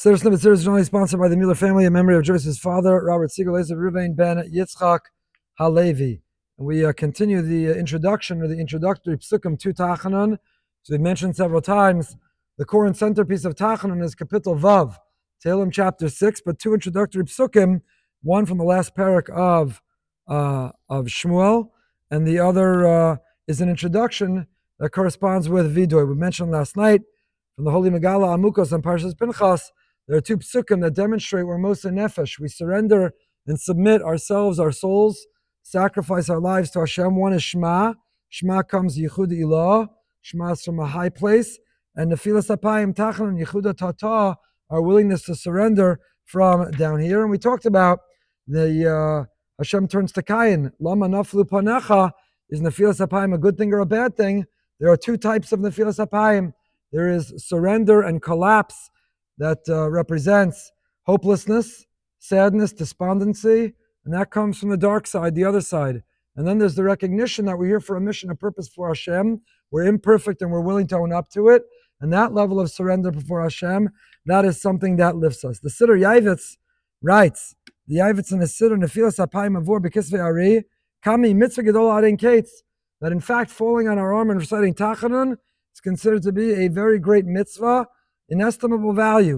Siddur Snippet Series is generally sponsored by the Mueller family in memory of Joyce's father, Robert Siegel, Eliezer Ruvain ben Yitzchak Halevi. And we continue the introduction or the introductory psukim to Tachanon. So we mentioned several times the core and centerpiece of Tachanon is Kapitel Vav, Tehillim chapter 6, but two introductory psukim, one from the last parak of Shmuel, and the other is an introduction that corresponds with Vidoy. We mentioned last night from the Holy Megala Amukos and Parshas Pinchas, there are two psukim that demonstrate we're Moser Nefesh. We surrender and submit ourselves, our souls, sacrifice our lives to Hashem. One is Shema. Shema comes Yichud Ilah. Shema is from a high place. And Nefilas Apayim Tachanon Yichuda Tata, our willingness to surrender from down here. And we talked about the Hashem turns to Kayin. Lama Naflu Panecha. Is Nefilas Apayim a good thing or a bad thing? There are two types of Nefilas Apayim. There is surrender and collapse that represents hopelessness, sadness, despondency, and that comes from the dark side, the other side. And then there's the recognition that we're here for a mission, a purpose for Hashem. We're imperfect and we're willing to own up to it. And that level of surrender before Hashem, that is something that lifts us. The Siddur Yavitz writes, the Yavitz in the Siddur, Nefilas Apayim Avur Bekisvei Ari, Kami Mitzvah Gedol Arin Kates, that in fact falling on our arm and reciting Tachanon is considered to be a very great mitzvah, inestimable value.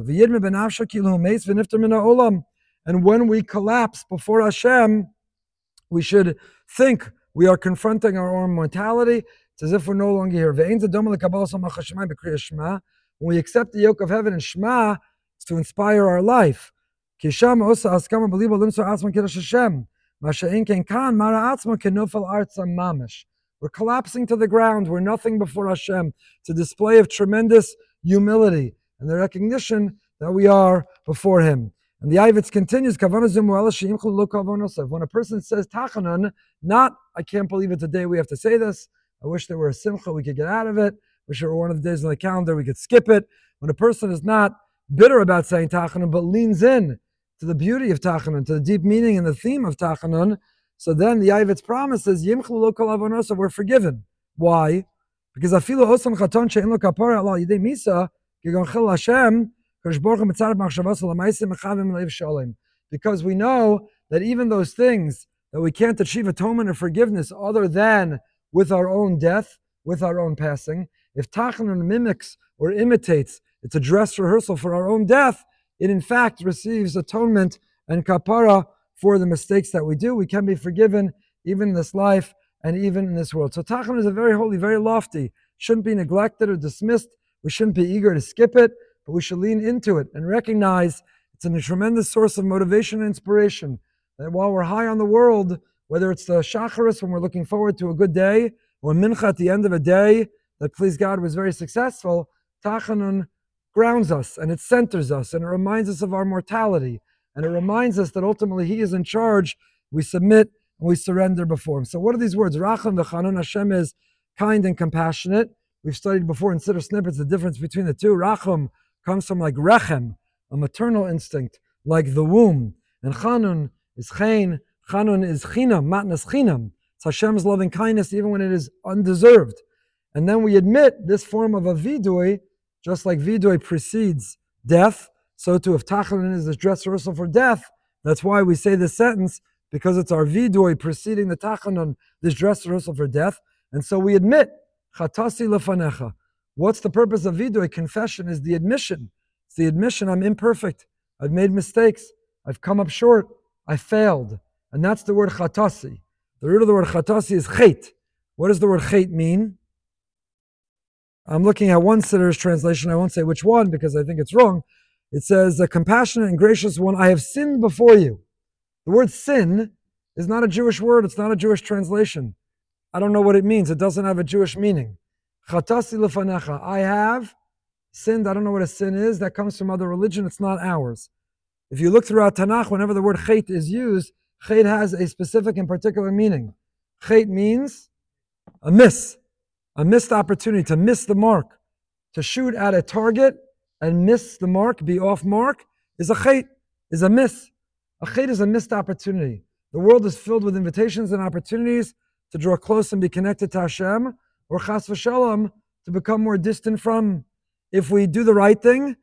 And when we collapse before Hashem, we should think we are confronting our own mortality. It's as if we're no longer here. When we accept the yoke of heaven in Shema, it's to inspire our life. We're collapsing to the ground. We're nothing before Hashem. It's a display of tremendous humility and the recognition that we are before Him. And the Yavitz continues, when a person says Tachanon, not, I can't believe it today we have to say this, I wish there were a simcha, we could get out of it, wish there were one of the days on the calendar, we could skip it. When a person is not bitter about saying Tachanon, but leans in to the beauty of Tachanon, to the deep meaning and the theme of Tachanon, so then the Yavitz promises, we're forgiven. Why? Because afilu osam chaton she'en lo kapara ala yidei misa, kigonchil Hashem, because we know that even those things that we can't achieve atonement or forgiveness other than with our own death, with our own passing, if Tachanon mimics or imitates, it's a dress rehearsal for our own death, it in fact receives atonement and kapara for the mistakes that we do. We can be forgiven even in this life and even in this world. So Tachanon is a very holy, very lofty, shouldn't be neglected or dismissed. We shouldn't be eager to skip it, but we should lean into it and recognize it's a tremendous source of motivation and inspiration. That while we're high on the world, whether it's the Shacharis when we're looking forward to a good day, or Mincha at the end of a day that, please God, was very successful, Tachanon grounds us and it centers us and it reminds us of our mortality and it reminds us that ultimately He is in charge. We submit and we surrender before Him. So what are these words? Racham v'chanon, Hashem is kind and compassionate. We've studied before in Siddur Snippets the difference between the two. Racham comes from like rechem, a maternal instinct, like the womb. And Chanun is chen, Chanun is chinam, matnas chinam. It's Hashem's loving kindness even when it is undeserved. And then we admit this form of a vidui, just like vidui precedes death, so too if Tachanon is this dress rehearsal for death, that's why we say this sentence, because it's our vidui preceding the Tachanon, this dress rehearsal for death. And so we admit, chatasi lefanecha. What's the purpose of vidui? Confession is the admission. It's the admission I'm imperfect. I've made mistakes. I've come up short. I failed. And that's the word chatasi. The root of the word chatasi is chet. What does the word chet mean? I'm looking at one Sidur's translation. I won't say which one because I think it's wrong. It says, a compassionate and gracious one, I have sinned before you. The word sin is not a Jewish word. It's not a Jewish translation. I don't know what it means. It doesn't have a Jewish meaning. Chatasi lefanecha. I have sinned. I don't know what a sin is. That comes from other religion. It's not ours. If you look throughout Tanakh, whenever the word chet is used, chet has a specific and particular meaning. Chet means a missed opportunity, to miss the mark. To shoot at a target and miss the mark, be off mark, is a chet, is a miss. A chet is a missed opportunity. The world is filled with invitations and opportunities to draw close and be connected to Hashem, or chas v'shalom, to become more distant from. If we do the right thing,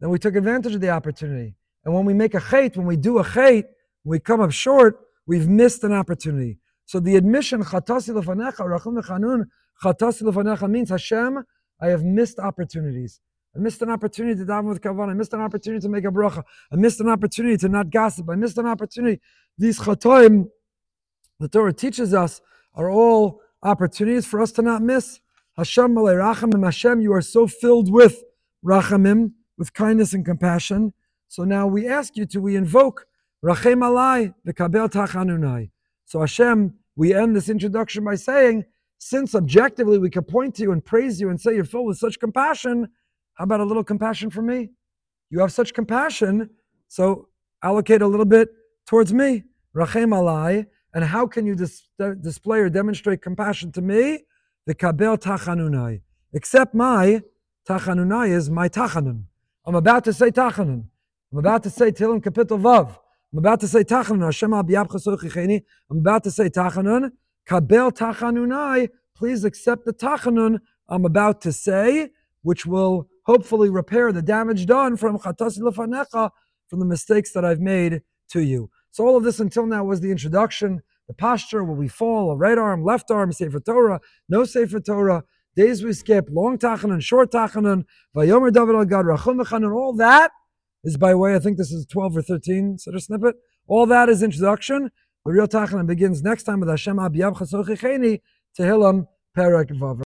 then we took advantage of the opportunity. And when we make a chait, when we do a chait, when we come up short, we've missed an opportunity. So the admission, Chatasi lefanecha, rachum lechanun, Chatasi lefanecha means, Hashem, I have missed opportunities. I missed an opportunity to daven with kavanah. I missed an opportunity to make a bracha. I missed an opportunity to not gossip. I missed an opportunity. These chatoim, the Torah teaches us, are all opportunities for us to not miss. Hashem malei rachamim. Hashem, you are so filled with rachamim, with kindness and compassion. So now we ask you to, we invoke rachem alai v'kabel tachanunai. So Hashem, we end this introduction by saying, since objectively we can point to you and praise you and say you're filled with such compassion, how about a little compassion for me? You have such compassion, so allocate a little bit towards me. Rachem alai. And how can you display or demonstrate compassion to me? V'kabel tachanunai. Except my tachanunai is my tachanun. I'm about to say tachanun. I'm about to say Tehillim Kapitel Vav. I'm about to say tachanun. Hashem al b'yavcha sochicheni. I'm about to say tachanun. Kabel tachanunai. Please accept the tachanun I'm about to say, which will hopefully repair the damage done from chatasi lefanecha, from the mistakes that I've made to you. So all of this until now was the introduction, the posture, will we fall, a right arm, left arm, Sefer Torah, no Sefer Torah, days we skip, long tachanun, short tachanun, vayomer David al Gad, rachum v'chanun, all that is by way, I think this is 12 or 13, sort of snippet, all that is introduction. The real tachanun begins next time with Hashem al b'yavcha sochicheni, Tehillim Perek Vav.